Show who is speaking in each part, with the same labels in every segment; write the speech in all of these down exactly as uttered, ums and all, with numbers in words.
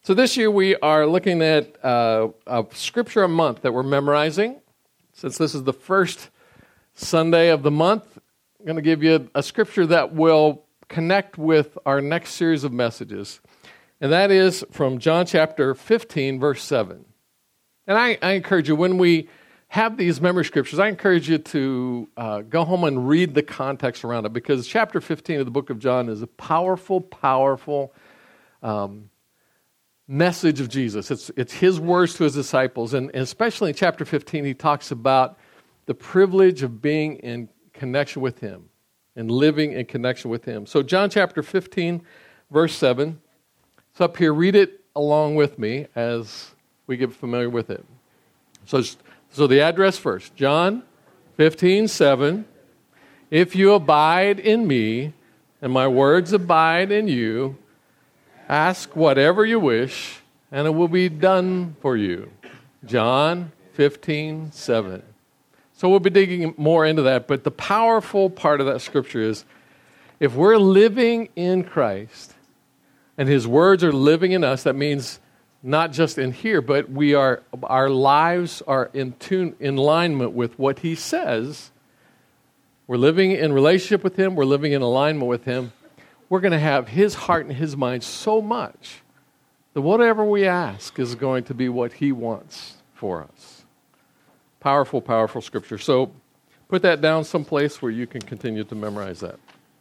Speaker 1: So this year we are looking at uh, a scripture a month that we're memorizing. Since this is the first Sunday of the month, I'm going to give you a scripture that will connect with our next series of messages. And that is from John chapter fifteen, verse seven. And I, I encourage you, when we have these memory scriptures, I encourage you to uh, go home and read the context around it, because chapter fifteen of the book of John is a powerful, powerful um, message of Jesus. It's it's his words to his disciples, and, and especially in chapter fifteen, he talks about the privilege of being in connection with him and living in connection with him. So John chapter fifteen, verse seven, it's up here. Read it along with me as we get familiar with it. So, so the address first, John fifteen, seven, if you abide in me and my words abide in you, ask whatever you wish, and it will be done for you. John fifteen, seven. So we'll be digging more into that, but the powerful part of that scripture is, if we're living in Christ, and his words are living in us, that means not just in here, but we are, our lives are in tune, in alignment with what he says. We're living in relationship with him, we're living in alignment with him. We're going to have his heart and his mind so much that whatever we ask is going to be what he wants for us. Powerful, powerful scripture. So put that down someplace where you can continue to memorize that.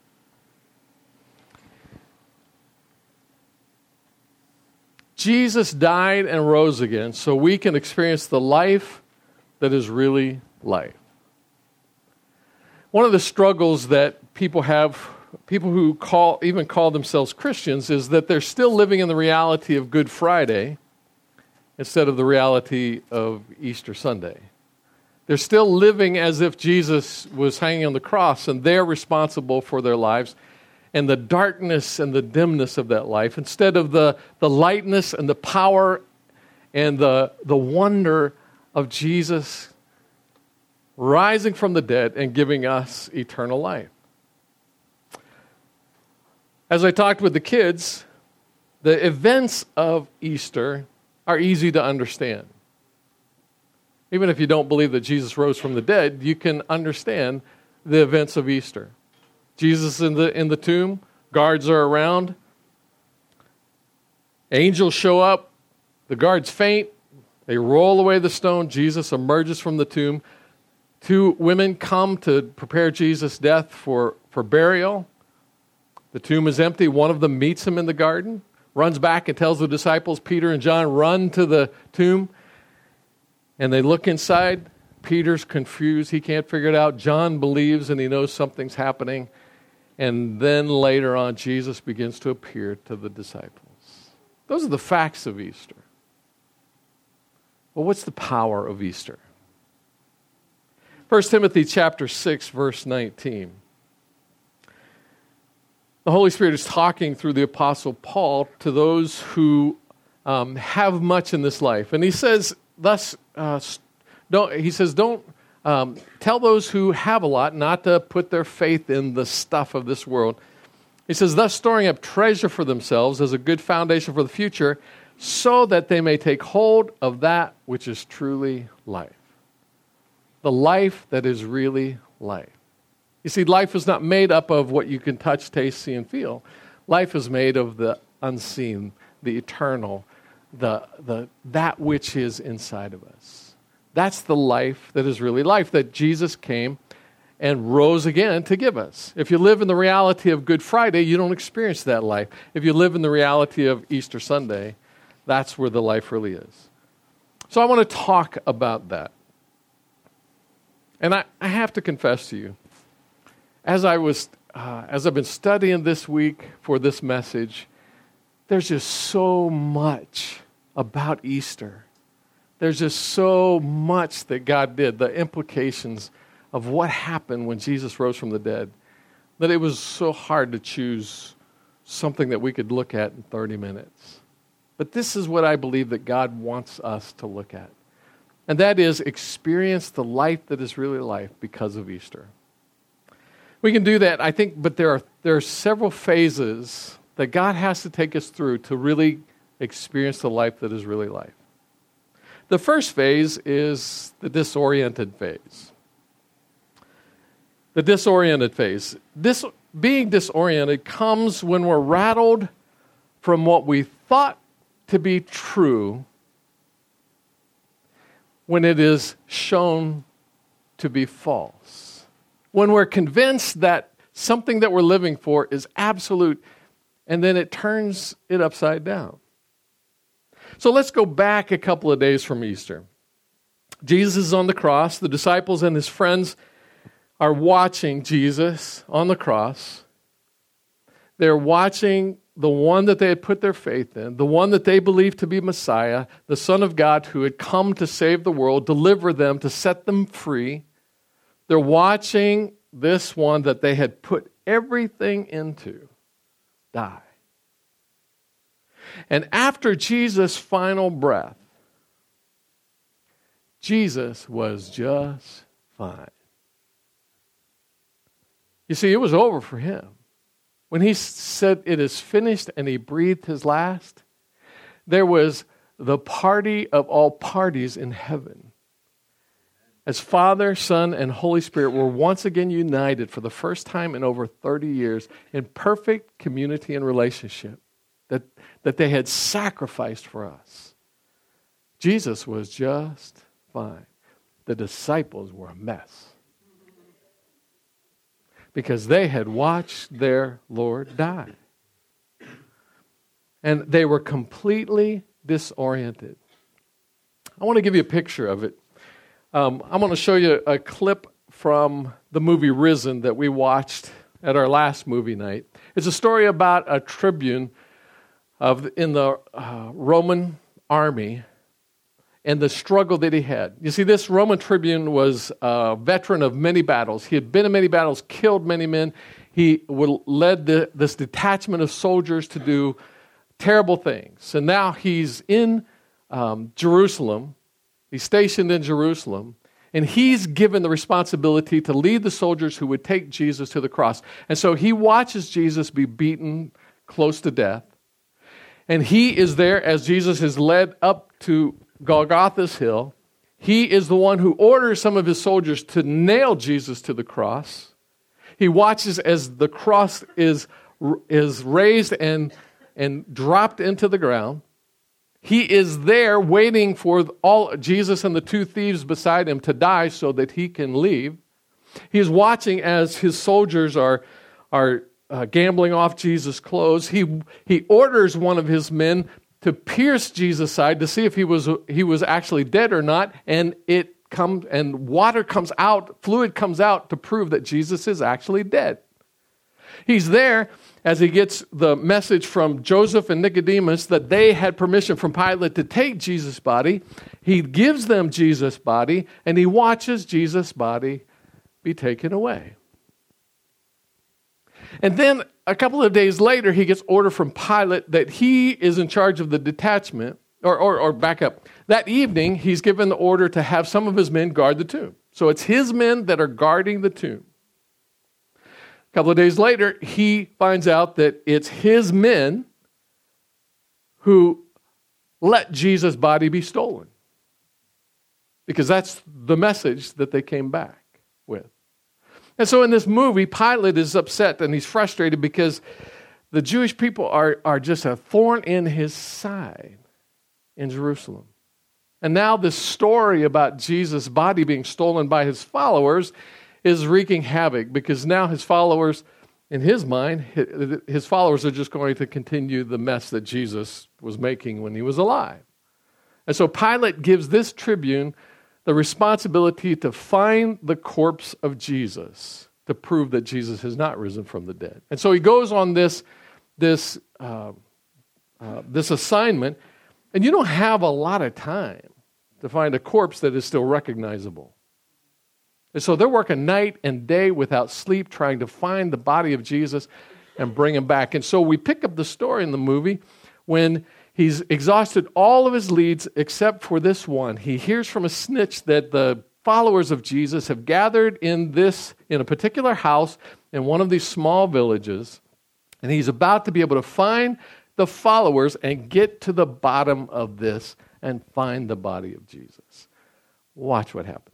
Speaker 1: Jesus died and rose again so we can experience the life that is really life. One of the struggles that people have, people who call even call themselves Christians, is that they're still living in the reality of Good Friday instead of the reality of Easter Sunday. They're still living as if Jesus was hanging on the cross and they're responsible for their lives and the darkness and the dimness of that life, instead of the, the lightness and the power and the, the wonder of Jesus rising from the dead and giving us eternal life. As I talked with the kids, the events of Easter are easy to understand. Even if you don't believe that Jesus rose from the dead, you can understand the events of Easter. Jesus in the in the tomb, guards are around, angels show up, the guards faint, they roll away the stone, Jesus emerges from the tomb. Two women come to prepare Jesus' death for, for burial. The tomb is empty. One of them meets him in the garden, runs back and tells the disciples, Peter and John, run to the tomb. And they look inside. Peter's confused. He can't figure it out. John believes and he knows something's happening. And then later on, Jesus begins to appear to the disciples. Those are the facts of Easter. Well, what's the power of Easter? First Timothy chapter six, verse nineteen. The Holy Spirit is talking through the Apostle Paul to those who um, have much in this life. And he says, thus, uh, don't, he says, don't um, tell those who have a lot not to put their faith in the stuff of this world. He says, thus storing up treasure for themselves as a good foundation for the future, so that they may take hold of that which is truly life. The life that is really life. You see, life is not made up of what you can touch, taste, see, and feel. Life is made of the unseen, the eternal, the the that which is inside of us. That's the life that is really life, that Jesus came and rose again to give us. If you live in the reality of Good Friday, you don't experience that life. If you live in the reality of Easter Sunday, that's where the life really is. So I want to talk about that. And I, I have to confess to you, as I was, uh, as I've been studying this week for this message, there's just so much about Easter. There's just so much that God did, the implications of what happened when Jesus rose from the dead, that it was so hard to choose something that we could look at in thirty minutes. But this is what I believe that God wants us to look at. And that is experience the life that is really life because of Easter. We can do that, I think, but there are there are several phases that God has to take us through to really experience the life that is really life. The first phase is the disoriented phase. The disoriented phase. This being disoriented comes when we're rattled from what we thought to be true when it is shown to be false. When we're convinced that something that we're living for is absolute, and then it turns it upside down. So let's go back a couple of days from Easter. Jesus is on the cross. The disciples and his friends are watching Jesus on the cross. They're watching the one that they had put their faith in, the one that they believed to be Messiah, the Son of God who had come to save the world, deliver them, to set them free. They're watching this one that they had put everything into die. And after Jesus' final breath, Jesus was just fine. You see, it was over for him. When he said it is finished and he breathed his last, there was the party of all parties in heaven. As Father, Son, and Holy Spirit were once again united for the first time in over thirty years in perfect community and relationship that, that they had sacrificed for us. Jesus was just fine. The disciples were a mess because they had watched their Lord die. And they were completely disoriented. I want to give you a picture of it. Um, I'm going to show you a clip from the movie Risen that we watched at our last movie night. It's a story about a tribune of in the uh, Roman army and the struggle that he had. You see, this Roman tribune was a veteran of many battles. He had been in many battles, killed many men. He would, led the, this detachment of soldiers to do terrible things. And now he's in um, Jerusalem. He's stationed in Jerusalem. And he's given the responsibility to lead the soldiers who would take Jesus to the cross. And so he watches Jesus be beaten close to death. And he is there as Jesus is led up to Golgotha's hill. He is the one who orders some of his soldiers to nail Jesus to the cross. He watches as the cross is, is raised and, and dropped into the ground. He is there waiting for all Jesus and the two thieves beside him to die so that he can leave. He's watching as his soldiers are, are uh, gambling off Jesus' clothes. He, he orders one of his men to pierce Jesus' side to see if he was he was actually dead or not, and it comes and water comes out, fluid comes out to prove that Jesus is actually dead. He's there as he gets the message from Joseph and Nicodemus that they had permission from Pilate to take Jesus' body. He gives them Jesus' body, and he watches Jesus' body be taken away. And then a couple of days later, he gets order from Pilate that he is in charge of the detachment, or, or, or back up. That evening, he's given the order to have some of his men guard the tomb. So it's his men that are guarding the tomb. A couple of days later, he finds out that it's his men who let Jesus' body be stolen. Because that's the message that they came back with. And so in this movie, Pilate is upset and he's frustrated because the Jewish people are, are just a thorn in his side in Jerusalem. And now this story about Jesus' body being stolen by his followers is wreaking havoc because now his followers, in his mind, his followers are just going to continue the mess that Jesus was making when he was alive. And so Pilate gives this tribune the responsibility to find the corpse of Jesus to prove that Jesus has not risen from the dead. And so he goes on this, this, uh, uh, this assignment, and you don't have a lot of time to find a corpse that is still recognizable. And so they're working night and day without sleep trying to find the body of Jesus and bring him back. And so we pick up the story in the movie when he's exhausted all of his leads except for this one. He hears from a snitch that the followers of Jesus have gathered in this, in a particular house in one of these small villages, and he's about to be able to find the followers and get to the bottom of this and find the body of Jesus. Watch what happens.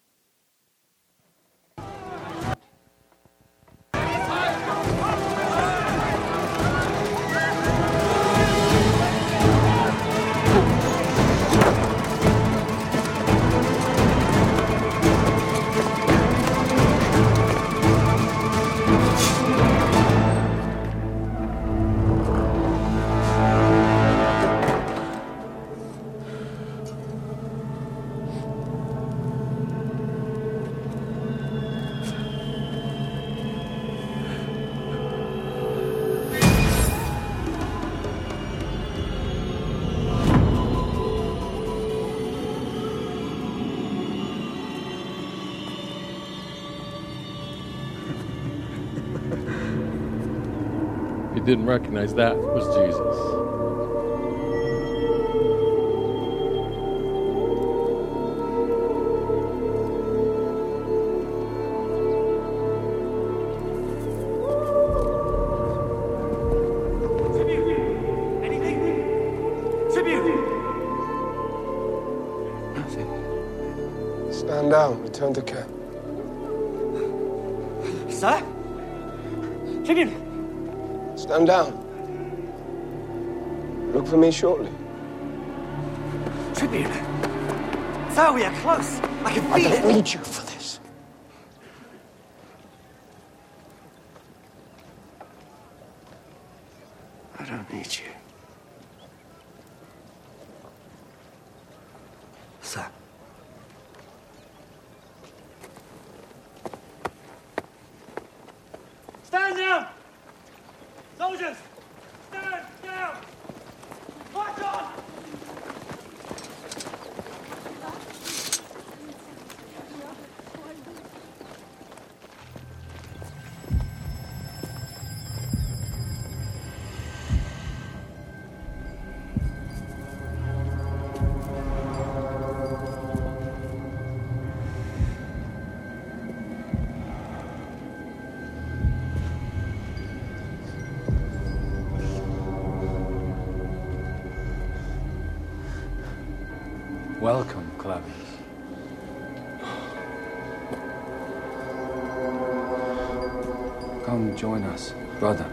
Speaker 1: Didn't recognize that was Jesus.
Speaker 2: Tribute! Anything? Tribute!
Speaker 3: Nothing. Stand down. Return to camp.
Speaker 2: Sir? Tribute!
Speaker 3: Stand down. Look for me shortly.
Speaker 2: Tribune! Sir, we are close. I can
Speaker 3: I
Speaker 2: feel
Speaker 3: don't
Speaker 2: it.
Speaker 3: need you for this. I don't need you.
Speaker 2: Sir. Stand down! Soldiers! Stand down! March on!
Speaker 4: Welcome, Clavius. Come join us, brother.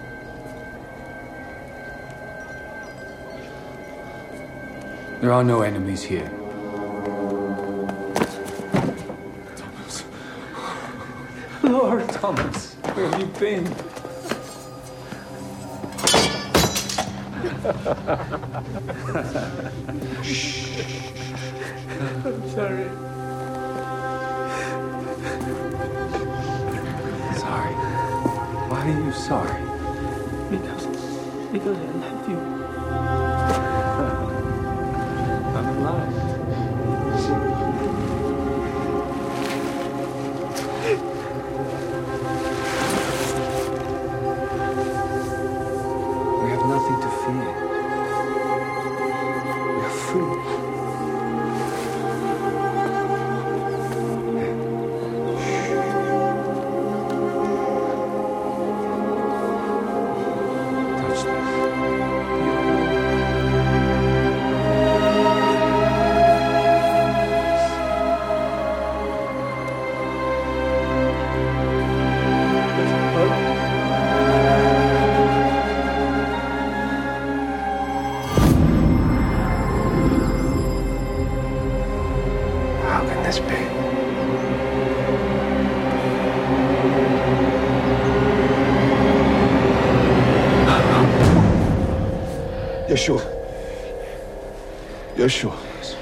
Speaker 4: There are no enemies here. Thomas. Lord Thomas, where have you been?
Speaker 2: I'm sorry.
Speaker 4: Sorry. Why are you sorry?
Speaker 2: Because, because I love you.
Speaker 4: I'm alive. We have nothing to fear. We are free. Touch this.
Speaker 3: How can this be? You're sure? You're sure?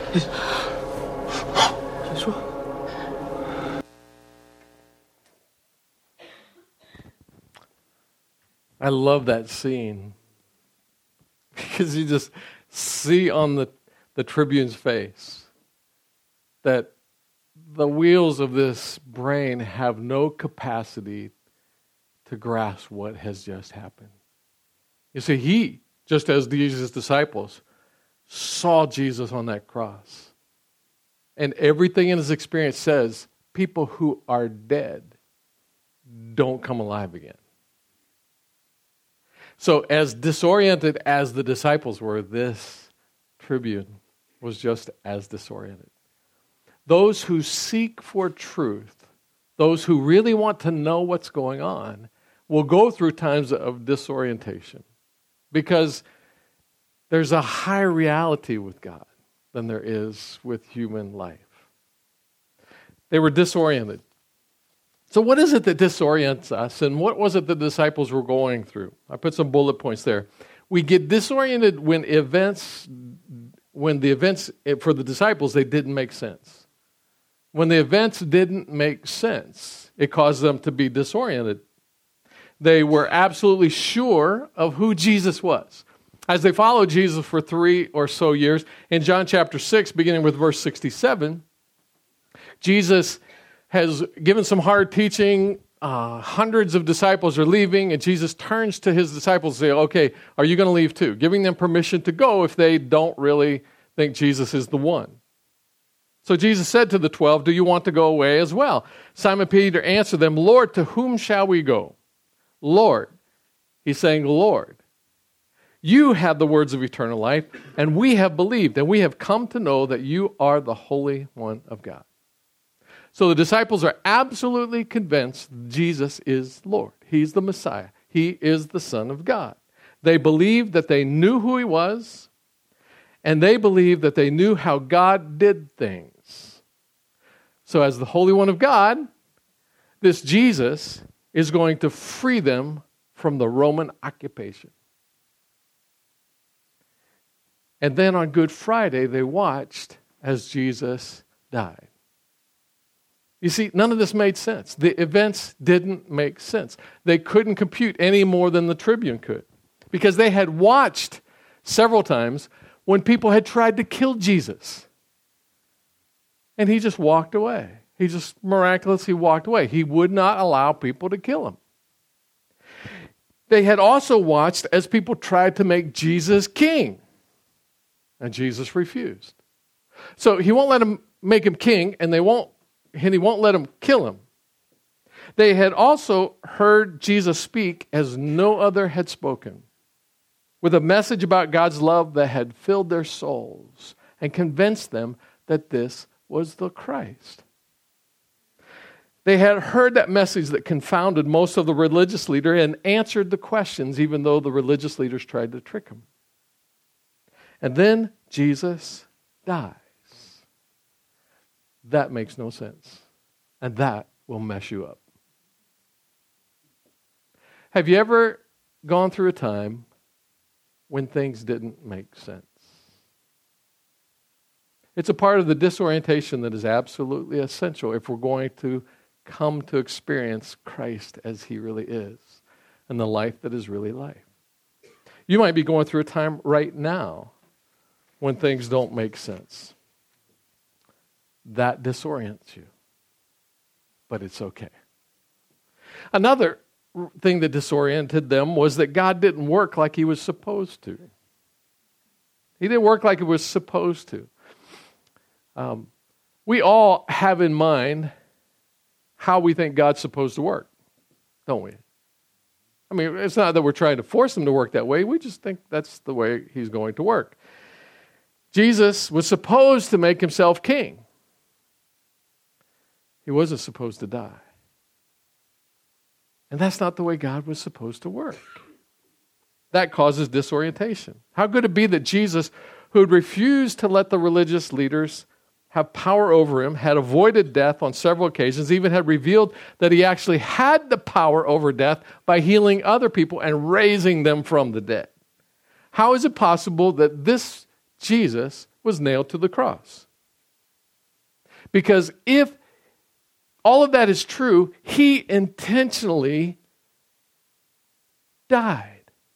Speaker 1: I love that scene because you just see on the, the tribune's face that the wheels of this brain have no capacity to grasp what has just happened. You see, he, just as Jesus' disciples, saw Jesus on that cross. And everything in his experience says people who are dead don't come alive again. So as disoriented as the disciples were, this tribune was just as disoriented. Those who seek for truth, those who really want to know what's going on, will go through times of disorientation because there's a higher reality with God than there is with human life. They were disoriented. So what is it that disorients us, and what was it the disciples were going through? I put some bullet points there. We get disoriented when events, when the events, for the disciples, they didn't make sense. When the events didn't make sense, it caused them to be disoriented. They were absolutely sure of who Jesus was. As they followed Jesus for three or so years, in John chapter six, beginning with verse sixty-seven, Jesus has given some hard teaching. Uh, hundreds of disciples are leaving, and Jesus turns to his disciples and says, okay, are you going to leave too? Giving them permission to go if they don't really think Jesus is the one. So Jesus said to the twelve, do you want to go away as well? Simon Peter answered them, Lord, to whom shall we go? Lord. He's saying, Lord, you have the words of eternal life, and we have believed, and we have come to know that you are the Holy One of God. So the disciples are absolutely convinced Jesus is Lord. He's the Messiah. He is the Son of God. They believed that they knew who he was, and they believed that they knew how God did things. So as the Holy One of God, this Jesus is going to free them from the Roman occupation. And then on Good Friday, they watched as Jesus died. You see, none of this made sense. The events didn't make sense. They couldn't compute any more than the Tribune could, because they had watched several times when people had tried to kill Jesus. And he just walked away. He just miraculously walked away. He would not allow people to kill him. They had also watched as people tried to make Jesus king. And Jesus refused. So he won't let them make him king, and they won't, and he won't let them kill him. They had also heard Jesus speak as no other had spoken, with a message about God's love that had filled their souls and convinced them that this was the Christ. They had heard that message that confounded most of the religious leaders and answered the questions, even though the religious leaders tried to trick them. And then Jesus dies. That makes no sense. And that will mess you up. Have you ever gone through a time when things didn't make sense? It's a part of the disorientation that is absolutely essential if we're going to come to experience Christ as he really is and the life that is really life. You might be going through a time right now when things don't make sense. That disorients you. But it's okay. Another thing that disoriented them was that God didn't work like he was supposed to. He didn't work like he was supposed to. Um, we all have in mind how we think God's supposed to work, don't we? I mean, it's not that we're trying to force him to work that way. We just think that's the way he's going to work. Jesus was supposed to make himself king. He wasn't supposed to die. And that's not the way God was supposed to work. That causes disorientation. How could it be that Jesus, who had refused to let the religious leaders have power over him, had avoided death on several occasions, even had revealed that he actually had the power over death by healing other people and raising them from the dead? How is it possible that this Jesus was nailed to the cross? Because if all of that is true, he intentionally died.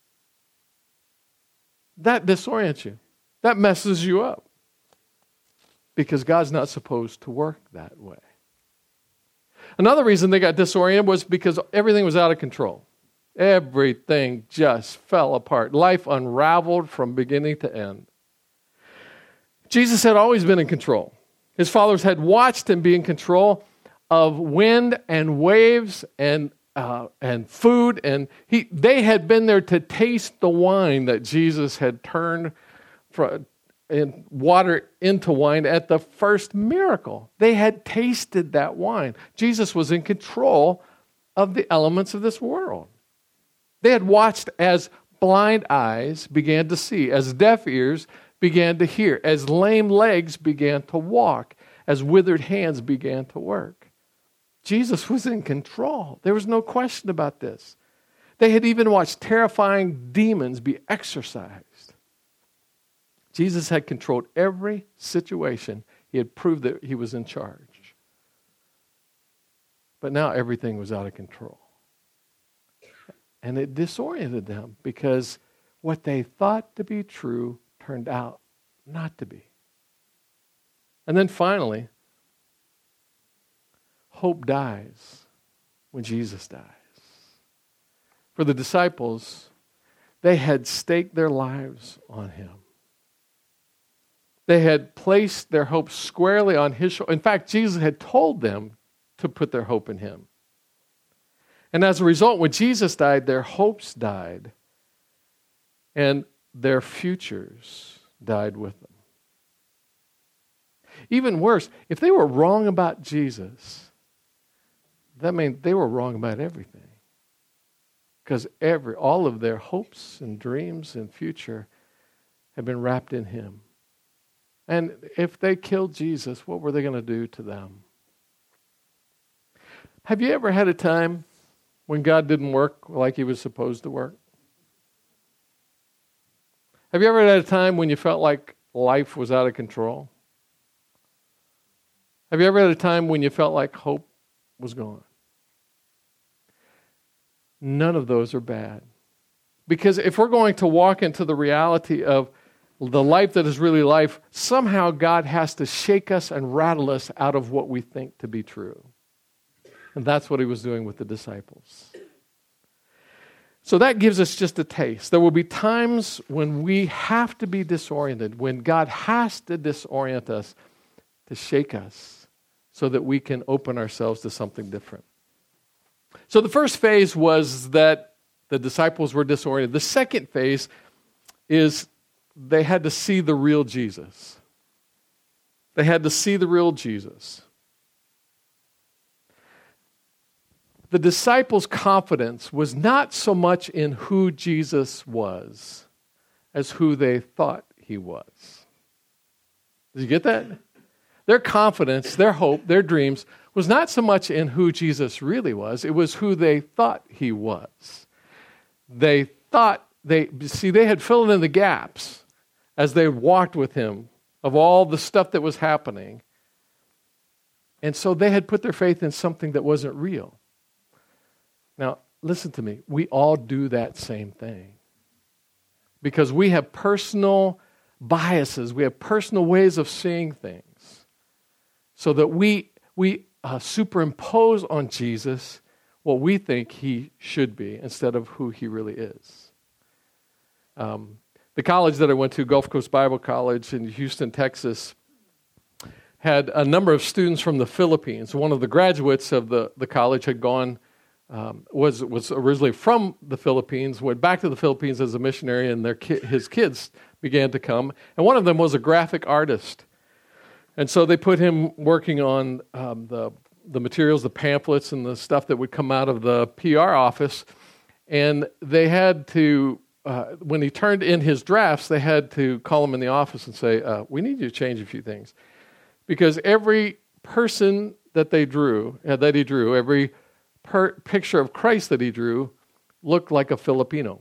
Speaker 1: That disorients you. That messes you up. Because God's not supposed to work that way. Another reason they got disoriented was because everything was out of control. Everything just fell apart. Life unraveled from beginning to end. Jesus had always been in control. His followers had watched him be in control of wind and waves and uh, and food, and he they had been there to taste the wine that Jesus had turned from in water into wine at the first miracle. They had tasted that wine. Jesus was in control of the elements of this world. They had watched as blind eyes began to see, as deaf ears began to hear, as lame legs began to walk, as withered hands began to work. Jesus was in control. There was no question about this. They had even watched terrifying demons be exorcised. Jesus had controlled every situation. He had proved that he was in charge. But now everything was out of control. And it disoriented them because what they thought to be true turned out not to be. And then finally, hope dies when Jesus dies. For the disciples, they had staked their lives on him. They had placed their hope squarely on his shoulder. In fact, Jesus had told them to put their hope in him. And as a result, when Jesus died, their hopes died, and their futures died with them. Even worse, if they were wrong about Jesus, that meant they were wrong about everything. Because every all of their hopes and dreams and future had been wrapped in him. And if they killed Jesus, what were they going to do to them? Have you ever had a time when God didn't work like he was supposed to work? Have you ever had a time when you felt like life was out of control? Have you ever had a time when you felt like hope was gone? None of those are bad. Because if we're going to walk into the reality of the life that is really life, somehow God has to shake us and rattle us out of what we think to be true. And that's what he was doing with the disciples. So that gives us just a taste. There will be times when we have to be disoriented, when God has to disorient us to shake us so that we can open ourselves to something different. So the first phase was that the disciples were disoriented. The second phase is they had to see the real Jesus. They had to see the real Jesus. The disciples' confidence was not so much in who Jesus was as who they thought he was. Did you get that? Their confidence, their hope, their dreams was not so much in who Jesus really was. It was who they thought he was. They thought, they see, they had filled in the gaps as they walked with him of all the stuff that was happening. And so they had put their faith in something that wasn't real. Now, listen to me. We all do that same thing. Because we have personal biases. We have personal ways of seeing things. So that we, we uh, superimpose on Jesus what we think he should be instead of who he really is. Um, the college that I went to, Gulf Coast Bible College in Houston, Texas, had a number of students from the Philippines. One of the graduates of the, the college had gone Um, was was originally from the Philippines, went back to the Philippines as a missionary, and their ki- his kids began to come. And one of them was a graphic artist. And so they put him working on um, the, the materials, the pamphlets, and the stuff that would come out of the P R office. And they had to, uh, when he turned in his drafts, they had to call him in the office and say, uh, we need you to change a few things. Because every person that they drew, uh, that he drew, every Per picture of Christ that he drew looked like a Filipino.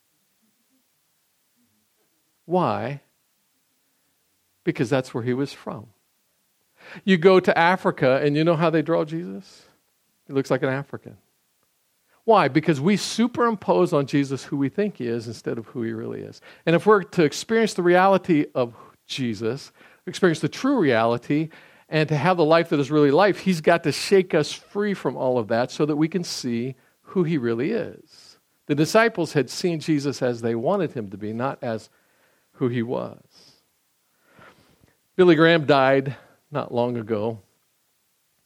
Speaker 1: Why? Because that's where he was from. You go to Africa and you know how they draw Jesus? He looks like an African. Why? Because we superimpose on Jesus who we think he is instead of who he really is. And if we're to experience the reality of Jesus, experience the true reality, and to have the life that is really life, he's got to shake us free from all of that so that we can see who he really is. The disciples had seen Jesus as they wanted him to be, not as who he was. Billy Graham died not long ago.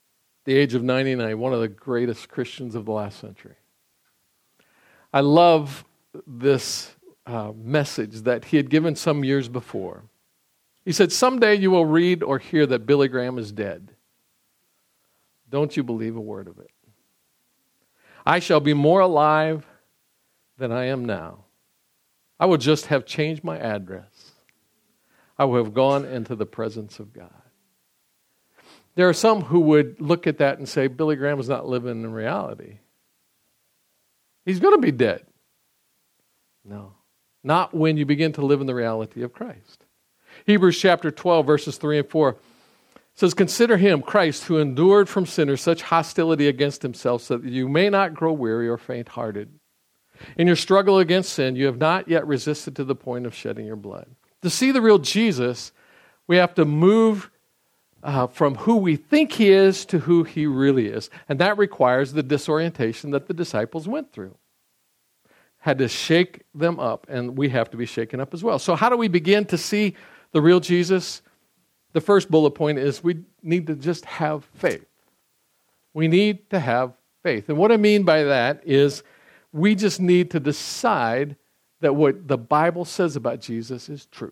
Speaker 1: the age of ninety-nine, one of the greatest Christians of the last century. I love this uh, message that he had given some years before. He said, someday you will read or hear that Billy Graham is dead. Don't you believe a word of it. I shall be more alive than I am now. I will just have changed my address. I will have gone into the presence of God. There are some who would look at that and say, Billy Graham is not living in reality. He's going to be dead. No, not when you begin to live in the reality of Christ. Hebrews chapter twelve, verses three and four says, consider him, Christ, who endured from sinners such hostility against himself, so that you may not grow weary or faint-hearted. In your struggle against sin, you have not yet resisted to the point of shedding your blood. To see the real Jesus, we have to move uh, from who we think he is to who he really is. And that requires the disorientation that the disciples went through. Had to shake them up, and we have to be shaken up as well. So how do we begin to see the real Jesus? The first bullet point is we need to just have faith. We need to have faith. And what I mean by that is we just need to decide that what the Bible says about Jesus is true.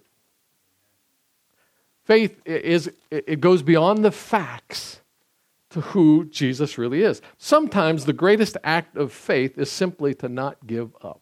Speaker 1: Faith is, it goes beyond the facts to who Jesus really is. Sometimes the greatest act of faith is simply to not give up.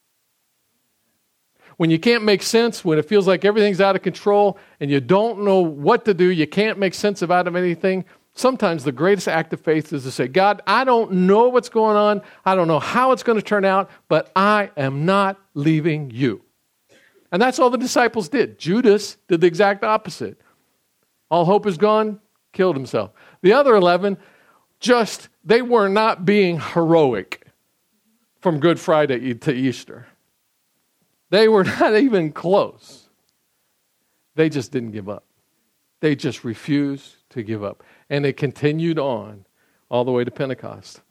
Speaker 1: When you can't make sense, when it feels like everything's out of control and you don't know what to do, you can't make sense of out of anything, sometimes the greatest act of faith is to say, God, I don't know what's going on. I don't know how it's going to turn out, but I am not leaving you. And that's all the disciples did. Judas did the exact opposite. All hope is gone, killed himself. The other eleven, just, they were not being heroic from Good Friday to Easter. They were not even close. They just didn't give up. They just refused to give up. And it continued on all the way to Pentecost.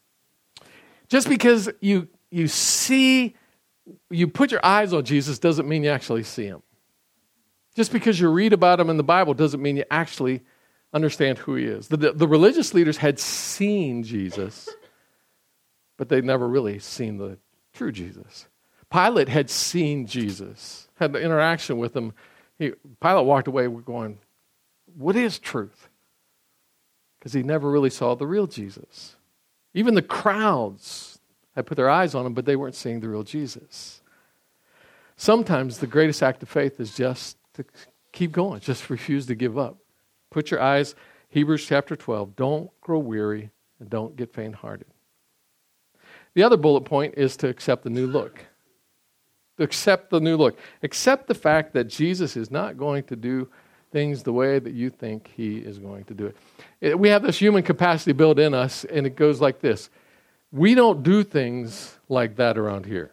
Speaker 1: Just because you, you see, you put your eyes on Jesus doesn't mean you actually see him. Just because you read about him in the Bible doesn't mean you actually understand who he is. The, the religious leaders had seen Jesus, but they'd never really seen the true Jesus. Pilate had seen Jesus, had an interaction with him. He, Pilate walked away going, what is truth? Because he never really saw the real Jesus. Even the crowds had put their eyes on him, but they weren't seeing the real Jesus. Sometimes the greatest act of faith is just to keep going, just refuse to give up. Put your eyes, Hebrews chapter twelve, don't grow weary and don't get faint-hearted. The other bullet point is to accept the new look. To accept the new look. Accept the fact that Jesus is not going to do things the way that you think he is going to do it. it. We have this human capacity built in us, and it goes like this. We don't do things like that around here.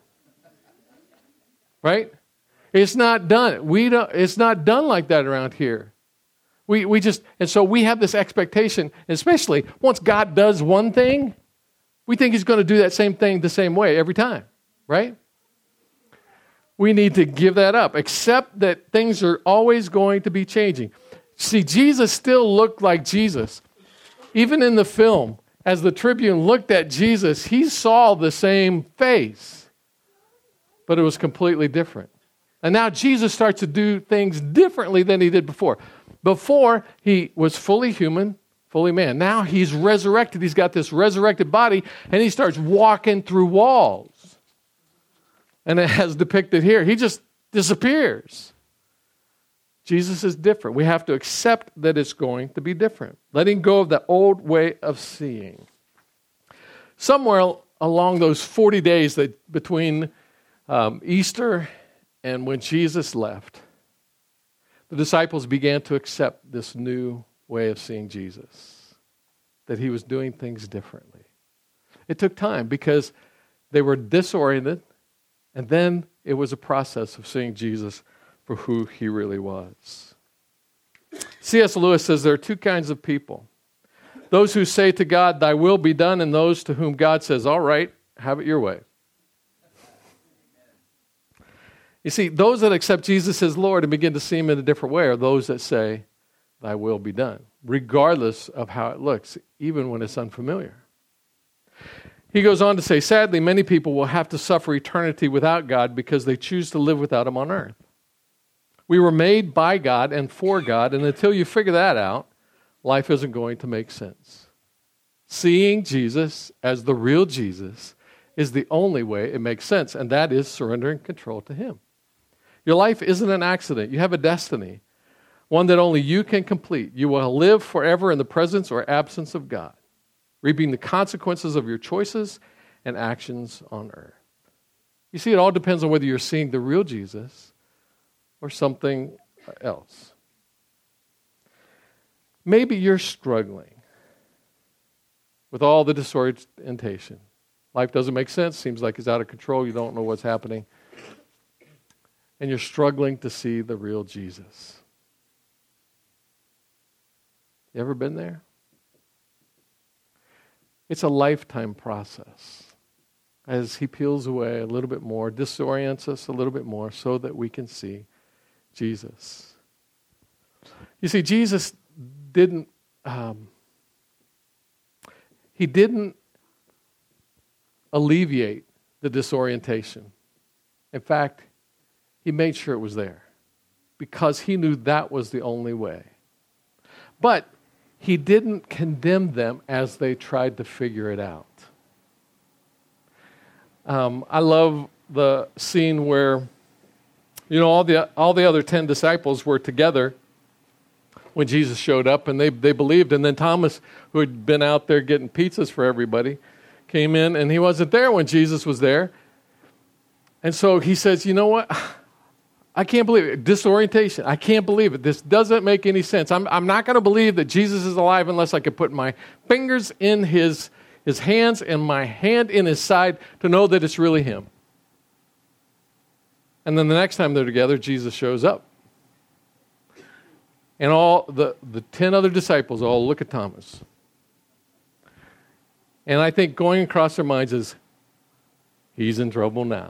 Speaker 1: Right? It's not done. We don't, it's not done like that around here. We we just, and so we have this expectation, especially once God does one thing, we think he's going to do that same thing the same way every time. Right? We need to give that up. Accept that things are always going to be changing. See, Jesus still looked like Jesus. Even in the film, as the Tribune looked at Jesus, he saw the same face, but it was completely different. And now Jesus starts to do things differently than he did before. Before, he was fully human, fully man. Now he's resurrected. He's got this resurrected body, and he starts walking through walls. And it has depicted here. He just disappears. Jesus is different. We have to accept that it's going to be different. Letting go of the old way of seeing. Somewhere along those forty days that between um, Easter and when Jesus left, the disciples began to accept this new way of seeing Jesus. That he was doing things differently. It took time because they were disoriented. And then it was a process of seeing Jesus for who he really was. C S Lewis says there are two kinds of people. Those who say to God, thy will be done, and those to whom God says, all right, have it your way. You see, those that accept Jesus as Lord and begin to see him in a different way are those that say, thy will be done, regardless of how it looks, even when it's unfamiliar. He goes on to say, sadly, many people will have to suffer eternity without God because they choose to live without him on earth. We were made by God and for God, and until you figure that out, life isn't going to make sense. Seeing Jesus as the real Jesus is the only way it makes sense, and that is surrendering control to him. Your life isn't an accident. You have a destiny, one that only you can complete. You will live forever in the presence or absence of God, reaping the consequences of your choices and actions on earth. You see, it all depends on whether you're seeing the real Jesus or something else. Maybe you're struggling with all the disorientation. Life doesn't make sense, seems like it's out of control, you don't know what's happening, and you're struggling to see the real Jesus. You ever been there? It's a lifetime process as he peels away a little bit more, disorients us a little bit more so that we can see Jesus. You see, Jesus didn't, um, he didn't alleviate the disorientation. In fact, he made sure it was there because he knew that was the only way. But he didn't condemn them as they tried to figure it out. Um, I love the scene where, you know, all the all the other ten disciples were together when Jesus showed up, and they they believed. And then Thomas, who had been out there getting pizzas for everybody, came in, and he wasn't there when Jesus was there. And so he says, you know what? I can't believe it. Disorientation. I can't believe it. This doesn't make any sense. I'm, I'm not going to believe that Jesus is alive unless I can put my fingers in his, his hands and my hand in his side to know that it's really him. And then the next time they're together, Jesus shows up. And all the, the ten other disciples all look at Thomas. And I think going across their minds is, he's in trouble now.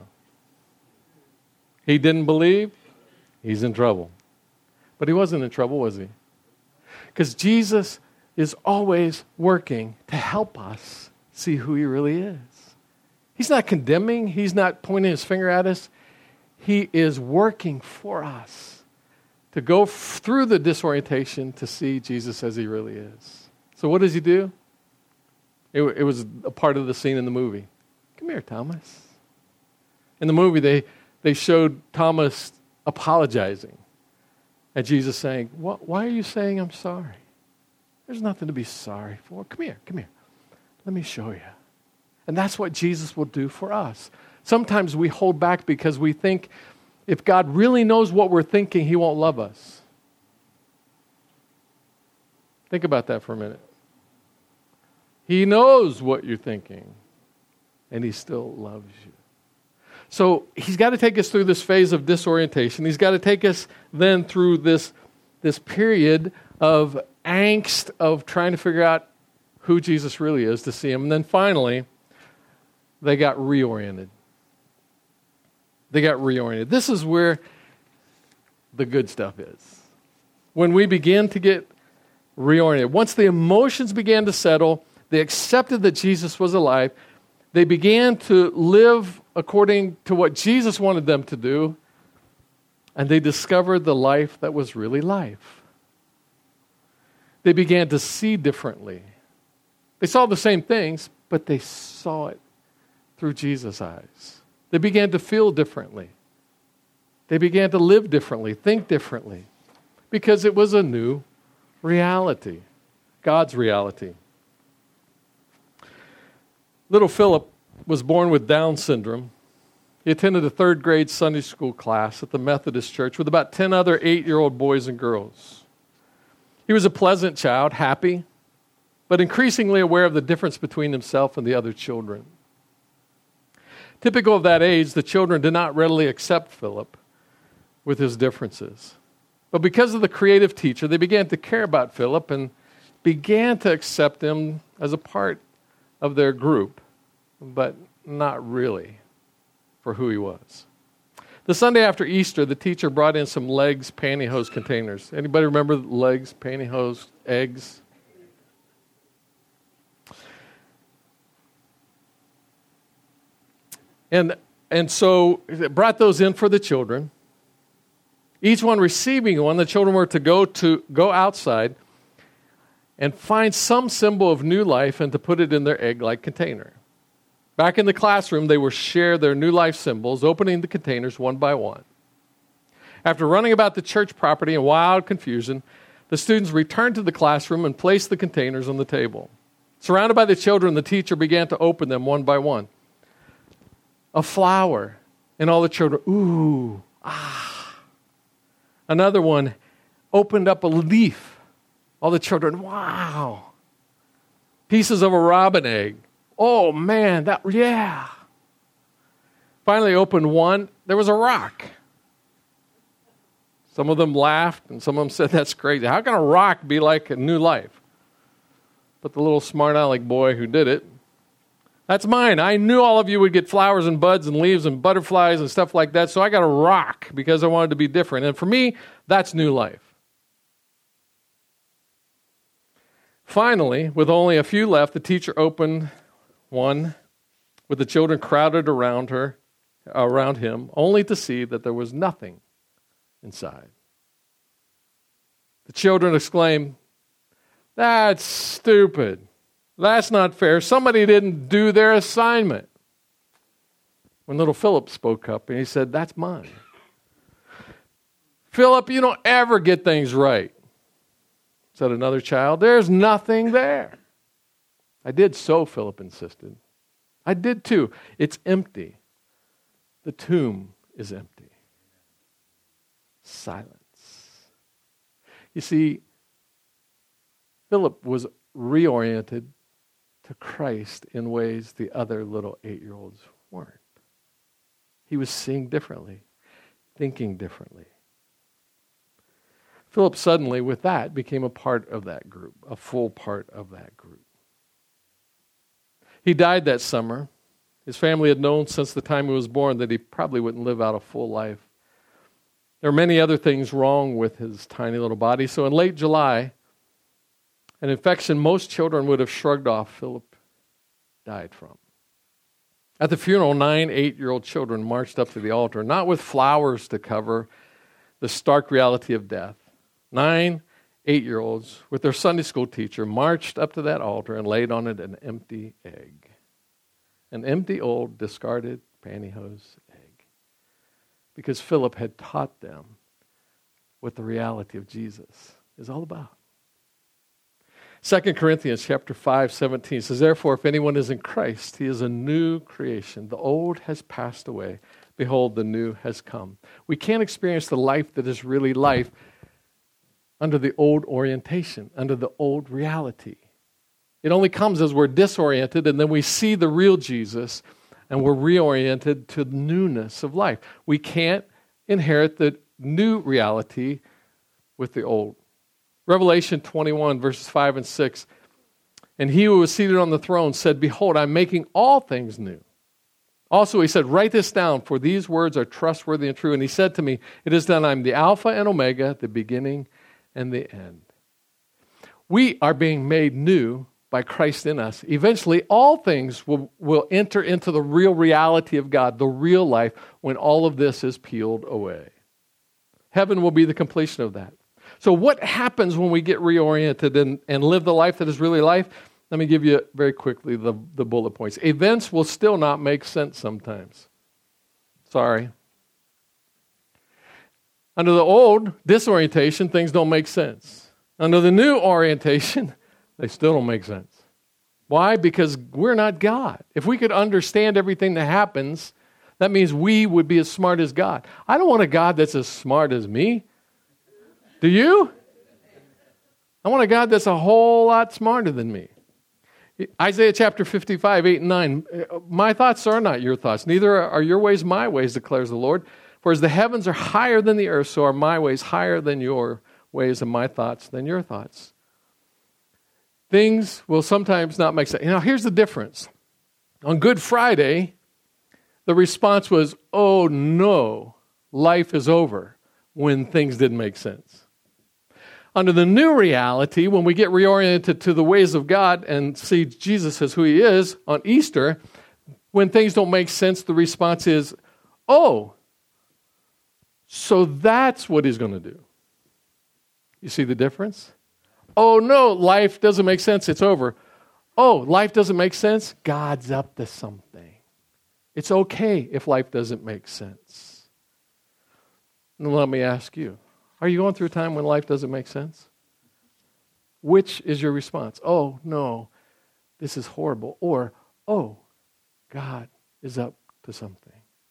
Speaker 1: He didn't believe, he's in trouble. But he wasn't in trouble, was he? Because Jesus is always working to help us see who he really is. He's not condemning, he's not pointing his finger at us. He is working for us to go f- through the disorientation to see Jesus as he really is. So what does he do? It, it was a part of the scene in the movie. Come here, Thomas. In the movie, they, they showed Thomas apologizing. And Jesus saying, what, why are you saying I'm sorry? There's nothing to be sorry for. Come here, come here. Let me show you. And that's what Jesus will do for us. Sometimes we hold back because we think if God really knows what we're thinking, he won't love us. Think about that for a minute. He knows what you're thinking, and he still loves you. So he's got to take us through this phase of disorientation. He's got to take us then through this, this period of angst of trying to figure out who Jesus really is to see him. And then finally, they got reoriented. They got reoriented. This is where the good stuff is. When we begin to get reoriented. Once the emotions began to settle, they accepted that Jesus was alive. They began to live according to what Jesus wanted them to do, and they discovered the life that was really life. They began to see differently. They saw the same things, but they saw it through Jesus' eyes. They began to feel differently. They began to live differently, think differently, because it was a new reality, God's reality. Little Philip was born with Down syndrome. He attended a third grade Sunday school class at the Methodist Church with about ten other eight-year-old boys and girls. He was a pleasant child, happy, but increasingly aware of the difference between himself and the other children. Typical of that age, the children did not readily accept Philip with his differences. But because of the creative teacher, they began to care about Philip and began to accept him as a part of their group, but not really for who he was. The Sunday after Easter, the teacher brought in some Legs pantyhose containers. Anybody remember Legs pantyhose eggs? And and so it brought those in for the children. Each one receiving one, the children were to go to go outside and find some symbol of new life and to put it in their egg-like container. Back in the classroom, they would share their new life symbols, opening the containers one by one. After running about the church property in wild confusion, the students returned to the classroom and placed the containers on the table. Surrounded by the children, the teacher began to open them one by one. A flower, and all the children, ooh, ah. Another one opened up a leaf. All the children, wow. Pieces of a robin egg. Oh, man, that, yeah. Finally opened one. There was a rock. Some of them laughed, and some of them said, that's crazy. How can a rock be like a new life? But the little smart-aleck boy who did it, that's mine. I knew all of you would get flowers and buds and leaves and butterflies and stuff like that, so I got a rock because I wanted to be different. And for me, that's new life. Finally, with only a few left, the teacher opened one with the children crowded around her, around him, only to see that there was nothing inside. The children exclaimed, that's stupid. That's not fair. Somebody didn't do their assignment. When little Philip spoke up and he said, that's mine. Philip, you don't ever get things right, said another child. There's nothing there. I did so, Philip insisted. I did too. It's empty. The tomb is empty. Silence. You see, Philip was reoriented to Christ in ways the other little eight-year-olds weren't. He was seeing differently, thinking differently. Philip suddenly, with that, became a part of that group, a full part of that group. He died that summer. His family had known since the time he was born that he probably wouldn't live out a full life. There were many other things wrong with his tiny little body. So in late July, an infection most children would have shrugged off, Philip died from. At the funeral, nine eight-year-old children marched up to the altar, not with flowers to cover the stark reality of death. Nine eight-year-olds, with their Sunday school teacher, marched up to that altar and laid on it an empty egg. An empty, old, discarded pantyhose egg. Because Philip had taught them what the reality of Jesus is all about. Second Corinthians chapter five, seventeen says, therefore, if anyone is in Christ, he is a new creation. The old has passed away. Behold, the new has come. We can't experience the life that is really life under the old orientation, under the old reality. It only comes as we're disoriented and then we see the real Jesus and we're reoriented to the newness of life. We can't inherit the new reality with the old. Revelation twenty-one, verses five and six. And he who was seated on the throne said, behold, I'm making all things new. Also, he said, write this down, for these words are trustworthy and true. And he said to me, it is done. I'm the Alpha and Omega, the beginning and the end. We are being made new by Christ in us. Eventually, all things will, will enter into the real reality of God, the real life, when all of this is peeled away. Heaven will be the completion of that. So what happens when we get reoriented and, and live the life that is really life? Let me give you very quickly the, the bullet points. Events will still not make sense sometimes. Sorry. Under the old disorientation, things don't make sense. Under the new orientation, they still don't make sense. Why? Because we're not God. If we could understand everything that happens, that means we would be as smart as God. I don't want a God that's as smart as me. Do you? I want a God that's a whole lot smarter than me. Isaiah chapter fifty-five, eight and nine. My thoughts are not your thoughts. Neither are your ways my ways, declares the Lord. For as the heavens are higher than the earth, so are my ways higher than your ways and my thoughts than your thoughts. Things will sometimes not make sense. Now, here's the difference. On Good Friday, the response was, oh no, life is over when things didn't make sense. Under the new reality, when we get reoriented to the ways of God and see Jesus as who he is on Easter, when things don't make sense, the response is, oh, so that's what he's going to do. You see the difference? Oh, no, life doesn't make sense. It's over. Oh, life doesn't make sense. God's up to something. It's okay if life doesn't make sense. And let me ask you, are you going through a time when life doesn't make sense? Which is your response? Oh, no, this is horrible. Or, oh, God is up to something.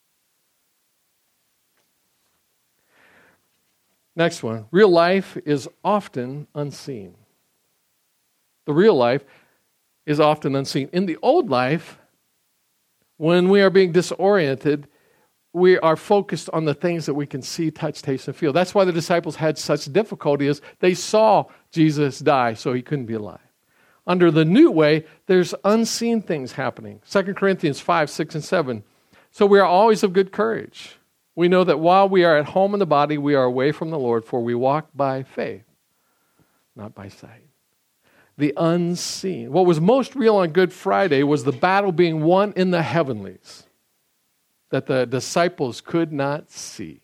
Speaker 1: Next one. Real life is often unseen. The real life is often unseen. In the old life, when we are being disoriented, we are focused on the things that we can see, touch, taste, and feel. That's why the disciples had such difficulty, is they saw Jesus die, so he couldn't be alive. Under the new way, there's unseen things happening. Second Corinthians five, six, and seven. So we are always of good courage. We know that while we are at home in the body, we are away from the Lord, for we walk by faith, not by sight. The unseen. What was most real on Good Friday was the battle being won in the heavenlies that the disciples could not see.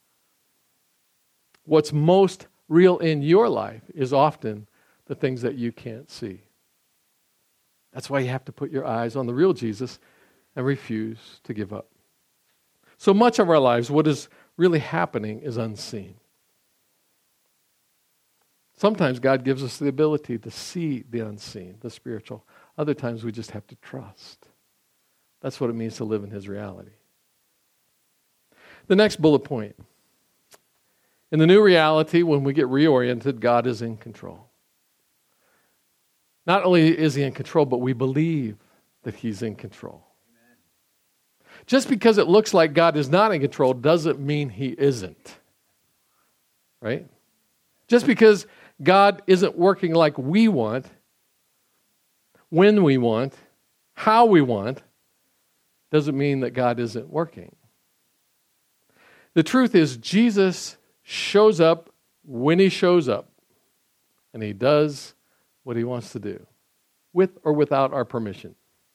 Speaker 1: What's most real in your life is often the things that you can't see. That's why you have to put your eyes on the real Jesus and refuse to give up. So much of our lives, what is really happening is unseen. Sometimes God gives us the ability to see the unseen, the spiritual. Other times we just have to trust. That's what it means to live in his reality. The next bullet point. In the new reality, when we get reoriented, God is in control. Not only is he in control, but we believe that he's in control. Amen. Just because it looks like God is not in control doesn't mean he isn't. Right? Just because God isn't working like we want, when we want, how we want, doesn't mean that God isn't working. The truth is, Jesus shows up when he shows up, and he does what he wants to do, with or without our permission.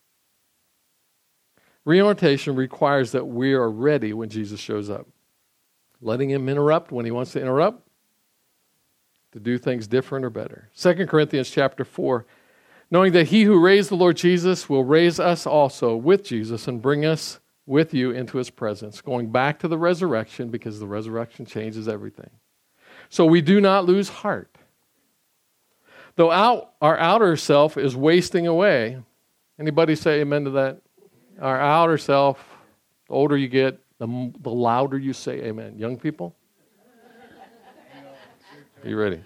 Speaker 1: Reorientation requires that we are ready when Jesus shows up. Letting him interrupt when he wants to interrupt, to do things different or better. Second Corinthians chapter four, knowing that he who raised the Lord Jesus will raise us also with Jesus and bring us with you into his presence. Going back to the resurrection, because the resurrection changes everything. So we do not lose heart. Though out, our outer self is wasting away. Anybody say amen to that? Our outer self, the older you get, the, the louder you say amen. Young people? Are you ready?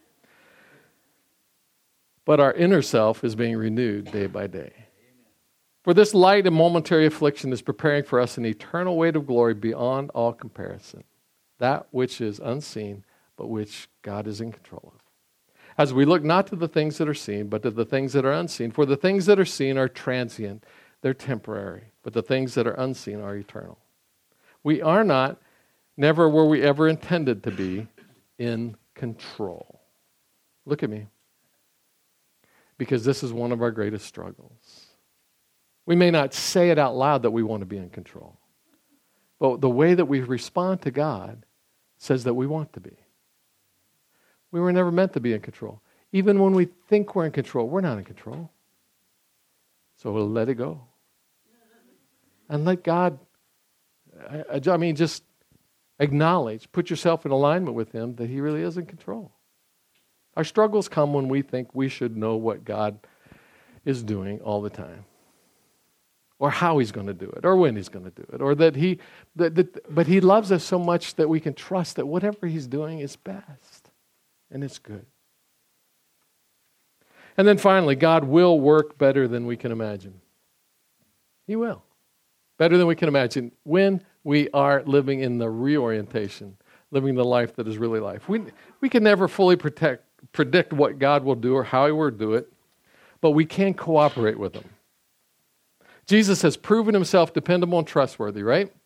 Speaker 1: But our inner self is being renewed day by day. For this light and momentary affliction is preparing for us an eternal weight of glory beyond all comparison. That which is unseen, but which God is in control of. As we look not to the things that are seen, but to the things that are unseen. For the things that are seen are transient, they're temporary. But the things that are unseen are eternal. We are not, never were we ever intended to be, in control. Look at me. Because this is one of our greatest struggles. We may not say it out loud that we want to be in control. But the way that we respond to God says that we want to be. We were never meant to be in control. Even when we think we're in control, we're not in control. So we'll let it go. And let God, I, I mean, just acknowledge, put yourself in alignment with him that he really is in control. Our struggles come when we think we should know what God is doing all the time. Or how he's going to do it, or when he's going to do it. Or that he, that, that, but he loves us so much that we can trust that whatever he's doing is best. And it's good. And then finally, God will work better than we can imagine. He will. Better than we can imagine when we are living in the reorientation, living the life that is really life. We, we can never fully protect, predict what God will do or how he will do it, but we can cooperate with him. Jesus has proven himself dependable and trustworthy, right?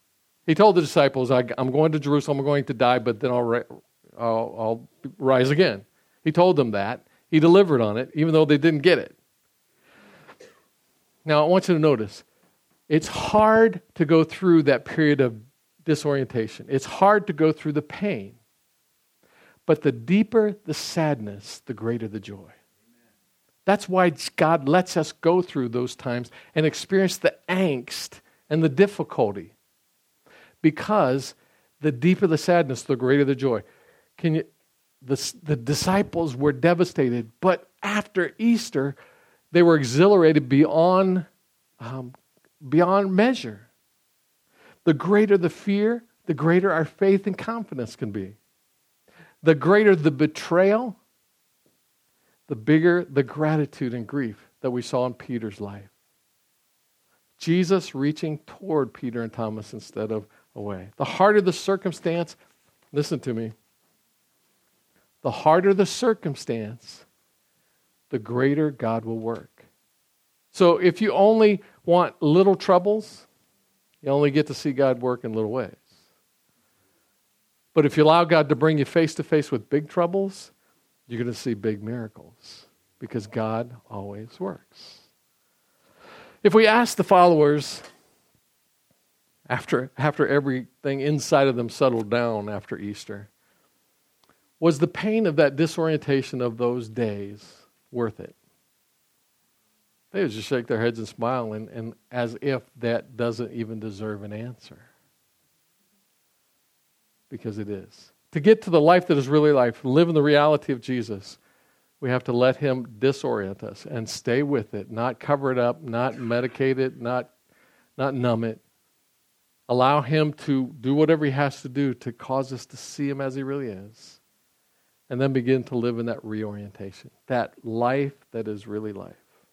Speaker 1: He told the disciples, I, I'm going to Jerusalem, I'm going to die, but then I'll, ri- I'll, I'll rise again. He told them that. He delivered on it, even though they didn't get it. Now, I want you to notice, it's hard to go through that period of disorientation. It's hard to go through the pain. But the deeper the sadness, the greater the joy. That's why God lets us go through those times and experience the angst and the difficulty. Because the deeper the sadness, the greater the joy. Can you? The, the disciples were devastated, but after Easter, they were exhilarated beyond, um, beyond measure. The greater the fear, the greater our faith and confidence can be. The greater the betrayal, the bigger the gratitude and grief that we saw in Peter's life. Jesus reaching toward Peter and Thomas instead of away. The harder the circumstance, listen to me, the harder the circumstance, the greater God will work. So if you only want little troubles, you only get to see God work in little ways. But if you allow God to bring you face to face with big troubles, you're going to see big miracles because God always works. If we ask the followers, after, after everything inside of them settled down after Easter, was the pain of that disorientation of those days worth it? They would just shake their heads and smile and, and as if that doesn't even deserve an answer. Because it is. To get to the life that is really life, live in the reality of Jesus, we have to let Him disorient us and stay with it, not cover it up, not medicate it, not, not numb it. Allow Him to do whatever He has to do to cause us to see Him as He really is. And then begin to live in that reorientation, that life that is really life.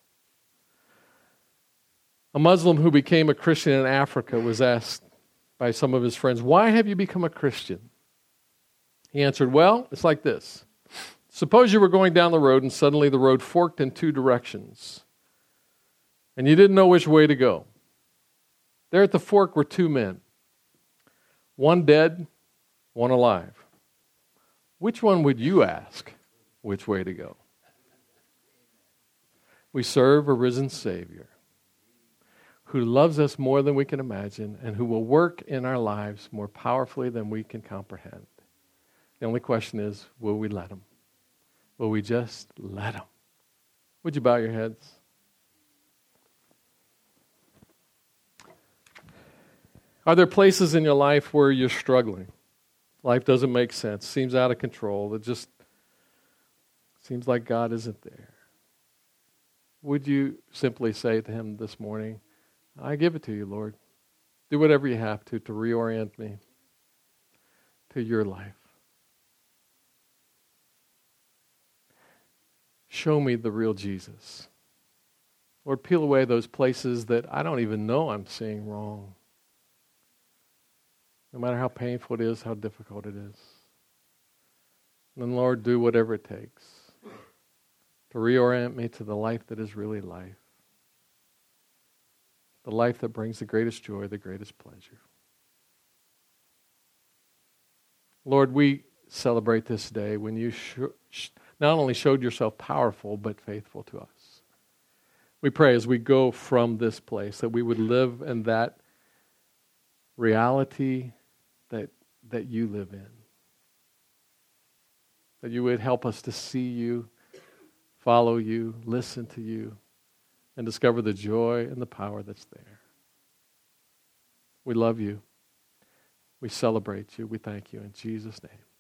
Speaker 1: A Muslim who became a Christian in Africa was asked by some of his friends, "Why have you become a Christian?" He answered, "Well, it's like this. Suppose you were going down the road and suddenly the road forked in two directions and you didn't know which way to go. There at the fork were two men, one dead, one alive. Which one would you ask which way to go?" We serve a risen Savior who loves us more than we can imagine and who will work in our lives more powerfully than we can comprehend. The only question is, will we let Him? Will we just let Him? Would you bow your heads? Are there places in your life where you're struggling? Life doesn't make sense. Seems out of control. It just seems like God isn't there. Would you simply say to Him this morning, "I give it to you, Lord. Do whatever you have to to reorient me to your life. Show me the real Jesus. Lord, peel away those places that I don't even know I'm seeing wrong. No matter how painful it is, how difficult it is. And then, Lord, do whatever it takes to reorient me to the life that is really life. The life that brings the greatest joy, the greatest pleasure. Lord, we celebrate this day when you sh- not only showed yourself powerful, but faithful to us. We pray as we go from this place that we would live in that reality that, that you live in. That you would help us to see you, follow you, listen to you, and discover the joy and the power that's there. We love you. We celebrate you. We thank you in Jesus' name.